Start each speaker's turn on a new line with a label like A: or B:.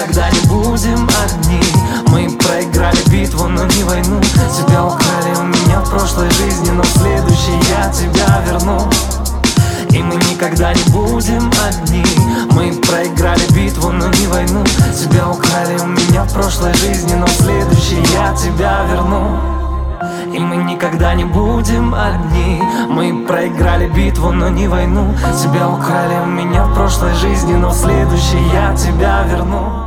A: никогда не будем одни. Мы проиграли битву, но не войну. Тебя украли у меня в прошлой жизни, но в следующей я тебя верну. И мы никогда не будем одни. Мы проиграли битву, но не войну. Тебя украли у меня в прошлой жизни, но в следующей я тебя верну. И мы никогда не будем одни. Мы проиграли битву, но не войну. Тебя украли у меня в прошлой жизни, но в следующей я тебя верну.